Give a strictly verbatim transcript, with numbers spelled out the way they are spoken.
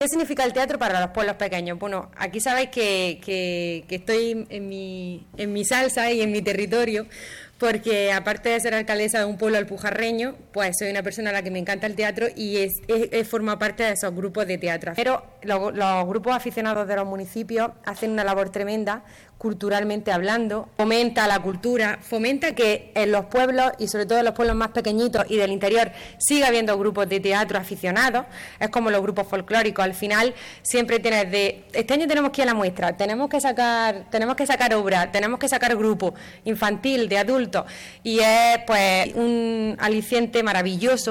¿Qué significa el teatro para los pueblos pequeños? Bueno, aquí sabéis que, que, que estoy en mi, en mi salsa y en mi territorio, porque aparte de ser alcaldesa de un pueblo alpujarreño, pues soy una persona a la que me encanta el teatro y es, es, es forma parte de esos grupos de teatro. Pero los, los grupos aficionados de los municipios hacen una labor tremenda, culturalmente hablando, fomenta la cultura, fomenta que en los pueblos y sobre todo en los pueblos más pequeñitos y del interior siga habiendo grupos de teatro aficionados. Es como los grupos folclóricos, al final siempre tienes de, este año tenemos que ir a la muestra, tenemos que sacar, tenemos que sacar obra, tenemos que sacar grupo infantil, de adultos, y es pues un aliciente maravilloso